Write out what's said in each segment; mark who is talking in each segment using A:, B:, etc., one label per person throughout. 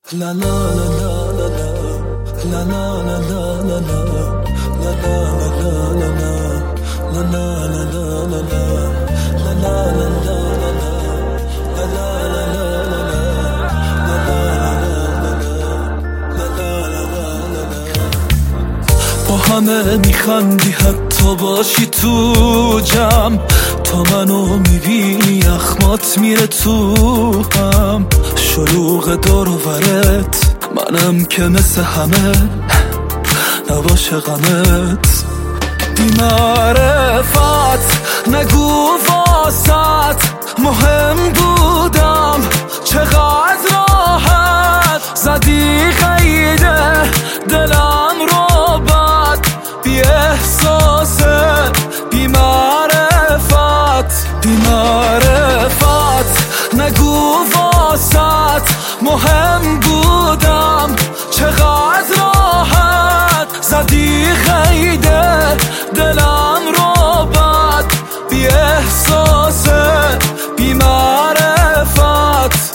A: La la la la la la la la la la la la la la la la la la با همه میخندی حتی باشی تو جمع، تا منو میبینی اخمات میره تو هم. شلوغ دور و برت منم که مثل همه نباشه غمت. بی معرفت نگو واسط مهم بودم، چقدر راحت زدی قیده دلم رو بد. بی احساسه بی معرفت، بی معرفت نگو واسط مهم بودم، چقدر راحت زدی قیده دلم رو بد. بی احساسه بی معرفت.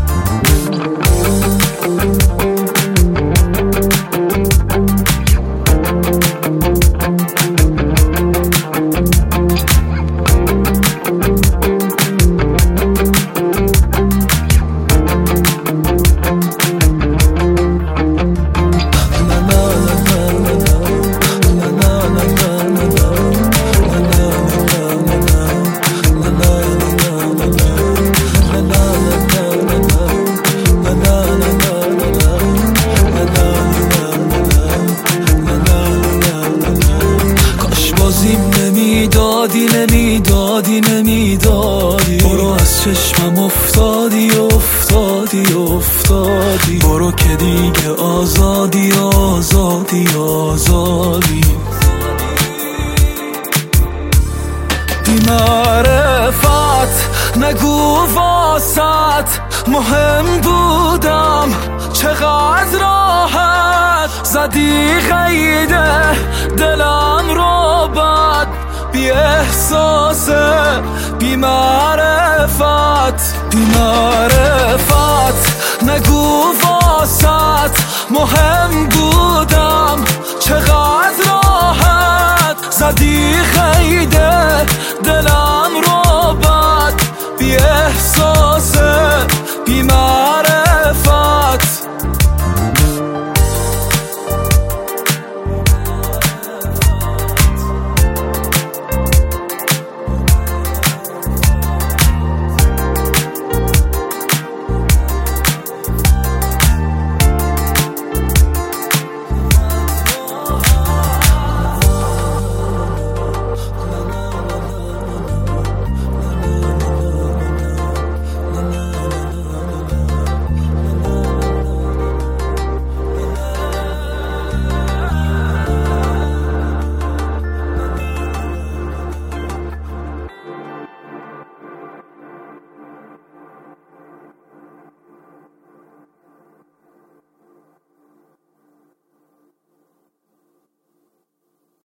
A: نمیدادی برو از چشمم افتادی افتادی افتادی. برو که دیگه آزادی آزادی آزادی. بی معرفت نگو واسط مهم بودم، چقدر راحت زدی قیده دلم رو بد. بی احساسه بی معرفت، بی معرفت نگو واسط مهم بودم، چقدر راحت زدی قیده دلم